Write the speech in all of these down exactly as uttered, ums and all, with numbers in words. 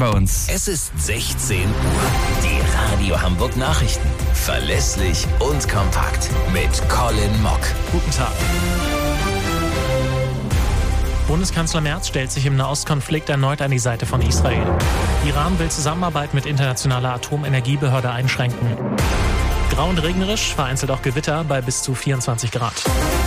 bei uns. Es ist sechzehn Uhr. Die Radio Hamburg Nachrichten. Verlässlich und kompakt. Mit Colin Mock. Guten Tag. Bundeskanzler Merz stellt sich im Nahostkonflikt erneut an die Seite von Israel. Iran will Zusammenarbeit mit internationaler Atomenergiebehörde einschränken. Grau und regnerisch, vereinzelt auch Gewitter bei bis zu vierundzwanzig Grad.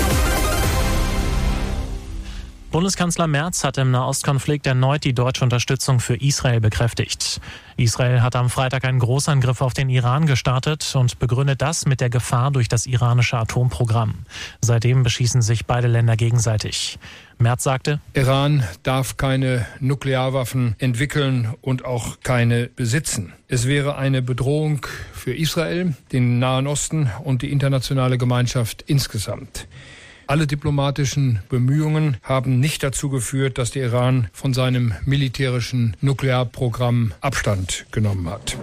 Bundeskanzler Merz hat im Nahostkonflikt erneut die deutsche Unterstützung für Israel bekräftigt. Israel hat am Freitag einen Großangriff auf den Iran gestartet und begründet das mit der Gefahr durch das iranische Atomprogramm. Seitdem beschießen sich beide Länder gegenseitig. Merz sagte: Iran darf keine Nuklearwaffen entwickeln und auch keine besitzen. Es wäre eine Bedrohung für Israel, den Nahen Osten und die internationale Gemeinschaft insgesamt. Alle diplomatischen Bemühungen haben nicht dazu geführt, dass der Iran von seinem militärischen Nuklearprogramm Abstand genommen hat.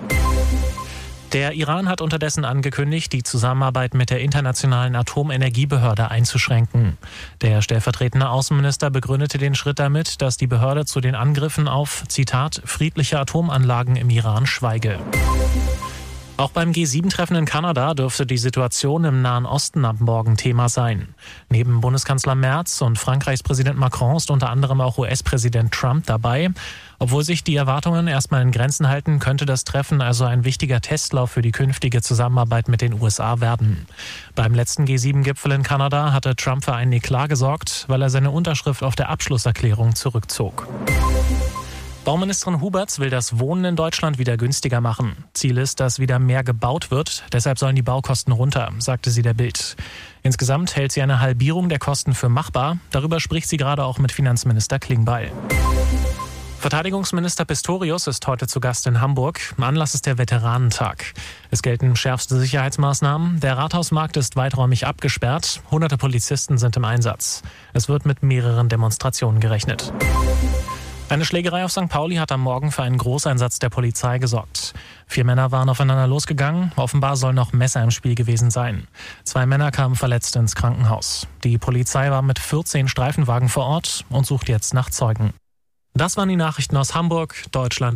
Der Iran hat unterdessen angekündigt, die Zusammenarbeit mit der Internationalen Atomenergiebehörde einzuschränken. Der stellvertretende Außenminister begründete den Schritt damit, dass die Behörde zu den Angriffen auf, Zitat, friedliche Atomanlagen im Iran schweige. Auch beim G sieben Treffen in Kanada dürfte die Situation im Nahen Osten ab morgen Thema sein. Neben Bundeskanzler Merz und Frankreichs Präsident Macron ist unter anderem auch U S-Präsident Trump dabei. Obwohl sich die Erwartungen erstmal in Grenzen halten, könnte das Treffen also ein wichtiger Testlauf für die künftige Zusammenarbeit mit den U S A werden. Beim letzten G sieben Gipfel in Kanada hatte Trump für einen Eklat gesorgt, weil er seine Unterschrift auf der Abschlusserklärung zurückzog. Bauministerin Huberts will das Wohnen in Deutschland wieder günstiger machen. Ziel ist, dass wieder mehr gebaut wird. Deshalb sollen die Baukosten runter, sagte sie der Bild. Insgesamt hält sie eine Halbierung der Kosten für machbar. Darüber spricht sie gerade auch mit Finanzminister Klingbeil. Verteidigungsminister Pistorius ist heute zu Gast in Hamburg. Anlass ist der Veteranentag. Es gelten schärfste Sicherheitsmaßnahmen. Der Rathausmarkt ist weiträumig abgesperrt. Hunderte Polizisten sind im Einsatz. Es wird mit mehreren Demonstrationen gerechnet. Eine Schlägerei auf Sankt Pauli hat am Morgen für einen Großeinsatz der Polizei gesorgt. Vier Männer waren aufeinander losgegangen. Offenbar sollen noch Messer im Spiel gewesen sein. Zwei Männer kamen verletzt ins Krankenhaus. Die Polizei war mit vierzehn Streifenwagen vor Ort und sucht jetzt nach Zeugen. Das waren die Nachrichten aus Hamburg, Deutschland.